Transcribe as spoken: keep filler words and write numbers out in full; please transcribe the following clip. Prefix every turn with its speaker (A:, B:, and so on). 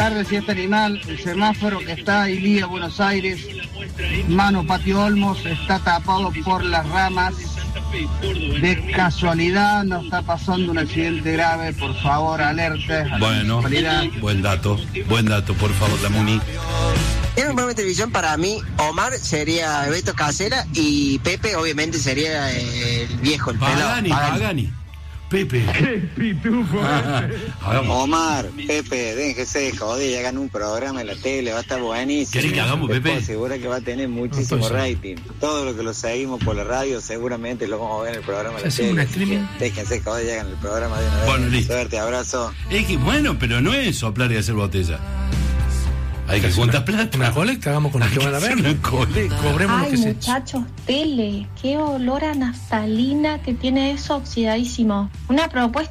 A: tardes, si este animal, el semáforo que está ahí, Lía, Buenos Aires, Mano Patio Olmos, está tapado por las ramas. De casualidad no está pasando un accidente grave, por favor, alerte.
B: Bueno, buen dato, buen dato, por favor, la Muni.
C: En un programa de televisión, para mí, Omar sería Beto Casella y Pepe, obviamente, sería el viejo, el pelado.
B: Pagani, Pagani. Pepe.
D: ¡Qué pitufo!
E: Omar, Pepe, déjense de joder y hagan un programa en la tele, va a estar buenísimo.
B: ¿Querés que hagamos, Pepe?
E: Seguro que va a tener muchísimo
B: no, pues,
E: rating. Todo lo que lo seguimos por la radio, seguramente lo vamos a ver en el programa de la
F: ¿hacemos
E: tele.
F: un streaming?
E: Déjense de joder y hagan el programa de una vez.
B: Bueno, listo.
E: Suerte, abrazo.
B: Es que bueno, pero no es soplar y hacer botella. Hay que juntar plata.
F: Una colecta, hagamos con los que van a ver.
B: Una colecta.
F: Cobremos lo
G: Ay,
F: que se...
G: muchachos, tele, qué olor a naftalina que tiene eso oxidadísimo. Una propuesta